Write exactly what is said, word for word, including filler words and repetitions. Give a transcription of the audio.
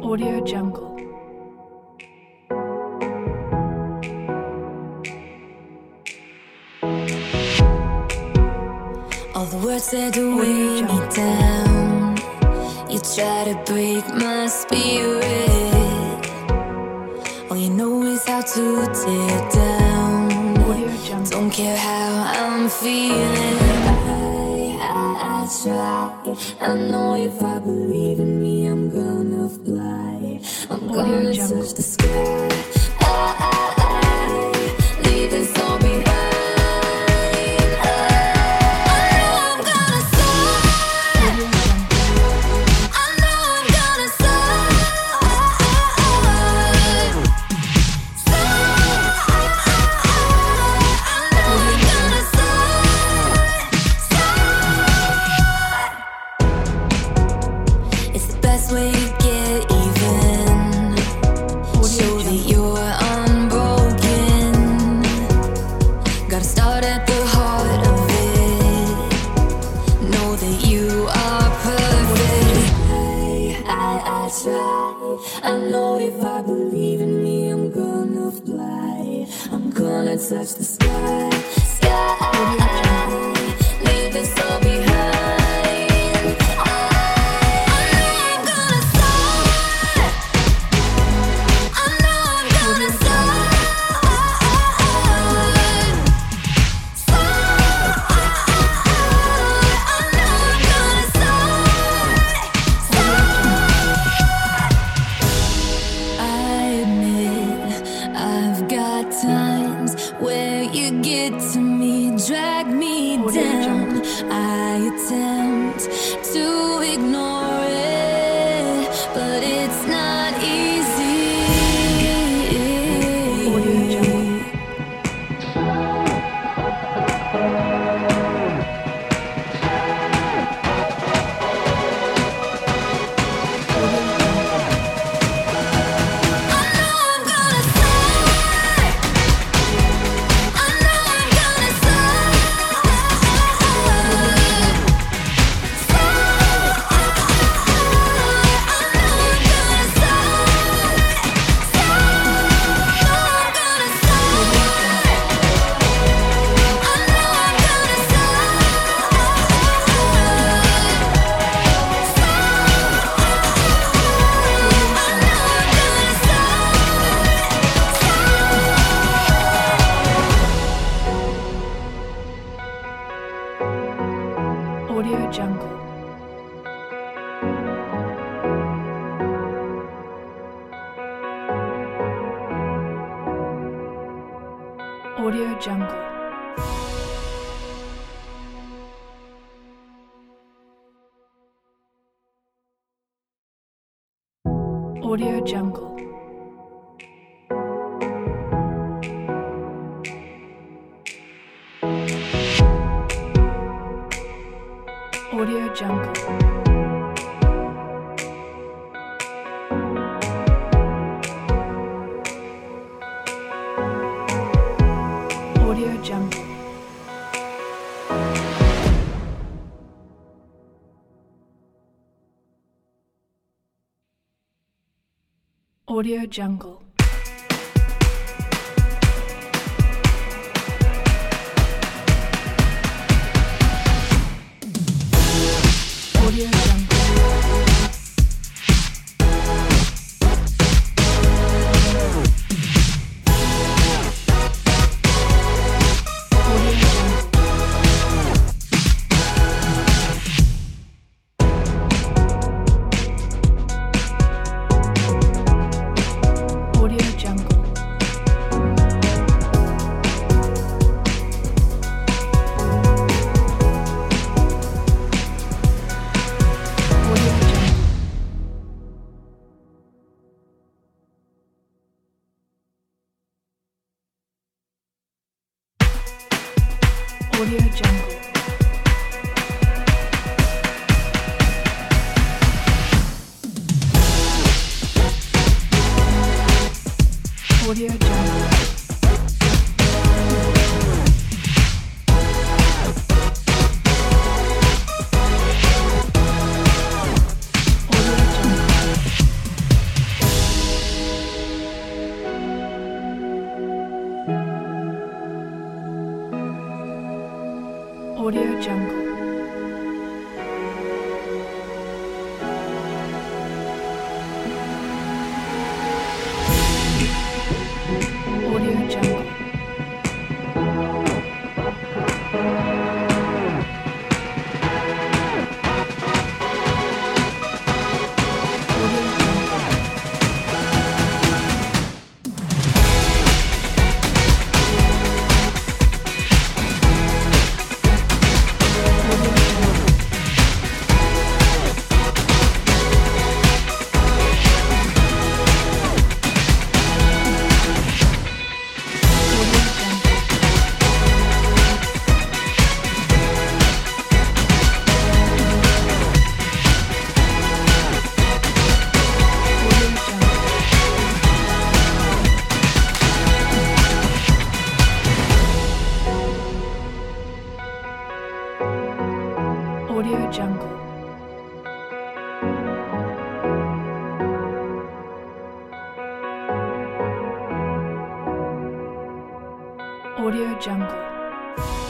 Audio Jungle. All the words that weigh me down, you try to break my spirit. All you know is how to tear down. Don't care how I'm feeling. I, I, I try. I know if I believe in me, I'm gonna fly. I'm gonna touch the sky. I, I, I leave this all behind. I know if I believe in me, I'm gonna fly. I'm gonna touch the sky, sky. Leave this all behind. I, I know I'm gonna fly. I know I'm gonna fly. Times where you get to me, drag me down. I attempt to ignore it, but it's not easy. Audio Jungle. Audio Jungle. Audio Jungle. Audio Jungle. Audio Jungle. Audio Jungle. Audio Jungle. Audio Jungle. Audio Jungle. Audio Jungle. Audio Jungle. Audio Jungle.